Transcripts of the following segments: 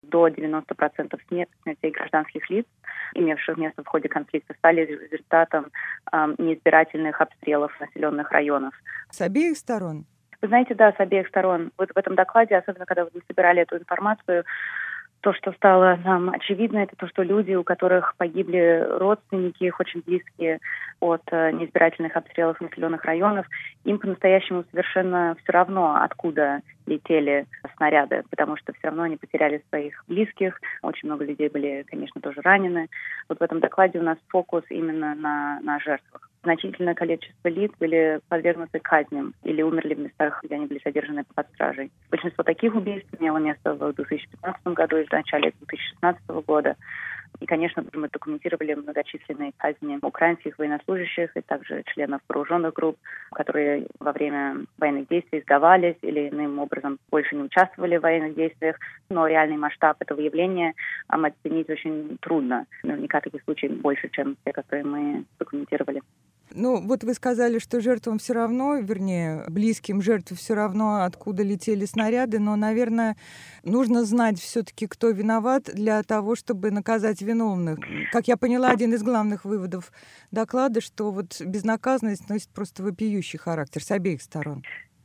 до 90% смертей гражданских лиц, имевших место в ходе конфликта, стали результатом неизбирательных обстрелов населенных районов. С обеих сторон? Вы знаете, да, с обеих сторон. Вот в этом докладе, особенно когда мы собирали эту информацию, то, что стало нам очевидно, это то, что люди, у которых погибли родственники, их очень близкие от неизбирательных обстрелов населенных районов, им по-настоящему совершенно все равно, откуда летели снаряды, потому что все равно они потеряли своих близких. Очень много людей были, конечно, тоже ранены. Вот в этом докладе у нас фокус именно на жертвах. Значительное количество лиц были подвергнуты казням или умерли в местах, где они были содержаны под стражей. Большинство таких убийств имело место в 2015 году и в начале 2016 года. И, конечно, мы документировали многочисленные казни украинских военнослужащих и также членов вооруженных групп, которые во время военных действий сдавались или иным образом больше не участвовали в военных действиях. Но реальный масштаб этого явления оценить очень трудно. Наверняка таких случаев больше, чем те, которые мы документировали. Ну, вот вы сказали, что жертвам все равно, вернее, близким жертв все равно, откуда летели снаряды, но, наверное, нужно знать все-таки, кто виноват для того, чтобы наказать виновных. Как я поняла, один из главных выводов доклада, что вот безнаказанность носит просто вопиющий характер с обеих сторон.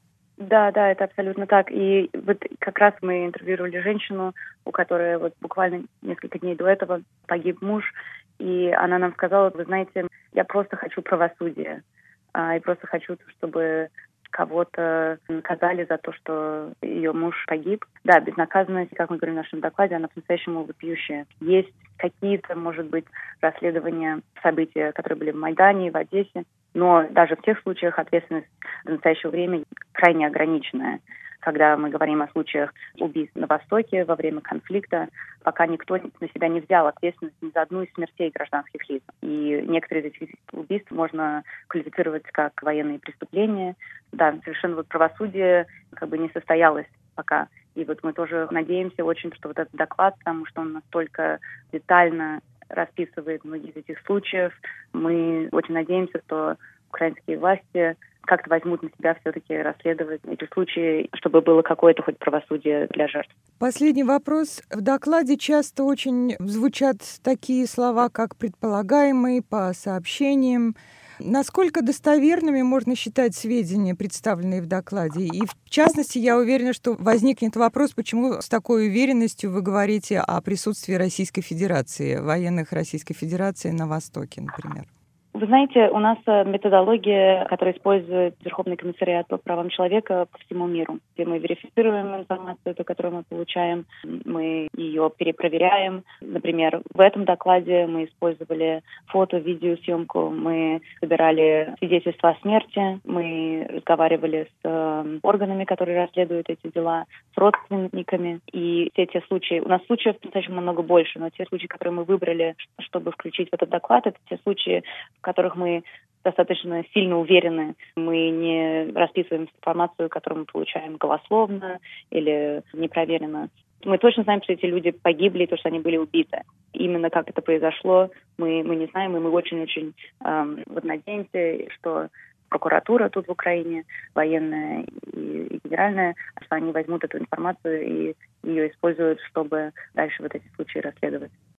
Да, это абсолютно так. И вот как раз мы интервьюировали женщину, у которой вот буквально несколько дней до этого погиб муж, и она нам сказала: вы знаете, я просто хочу правосудия, и просто хочу, чтобы кого-то наказали за то, что ее муж погиб. Да, безнаказанность, как мы говорим в нашем докладе, она по-настоящему вопиющая. Есть какие-то, может быть, расследования событий, которые были в Майдане, в Одессе, но даже в тех случаях ответственность до настоящего времени крайне ограниченная. Когда мы говорим о случаях убийств на Востоке во время конфликта, пока никто на себя не взял ответственность ни за одну из смертей гражданских лиц. И некоторые из этих убийств можно квалифицировать как военные преступления. Да, совершенно вот правосудие не состоялось пока. И вот мы тоже надеемся очень, что вот этот доклад, потому что он настолько детально расписывает многие из этих случаев, мы очень надеемся, что украинские власти как-то возьмут на себя все-таки расследовать эти случаи, чтобы было какое-то хоть правосудие для жертв. Последний вопрос. В докладе часто очень звучат такие слова, как «предполагаемый», «по сообщениям». Насколько достоверными можно считать сведения, представленные в докладе? И, в частности, я уверена, что возникнет вопрос, почему с такой уверенностью вы говорите о присутствии Российской Федерации, военных Российской Федерации на Востоке, например. Вы знаете, у нас методология, которую использует Верховный комиссариат по правам человека по всему миру, где мы верифицируем информацию, которую мы получаем, мы ее перепроверяем. Например, в этом докладе мы использовали фото, видеосъемку, мы собирали свидетельства о смерти, мы разговаривали с органами, которые расследуют эти дела, с родственниками. И все те случаи, у нас случаев достаточно много больше, но те случаи, которые мы выбрали, чтобы включить в этот доклад, это те случаи, в которых мы достаточно сильно уверены. Мы не расписываем информацию, которую мы получаем голословно или непроверенно. Мы точно знаем, что эти люди погибли, то, что они были убиты. Именно как это произошло, мы не знаем, и мы очень-очень надеемся, что прокуратура тут в Украине, военная и федеральная, что они возьмут эту информацию и ее используют, чтобы дальше вот эти случаи расследовать.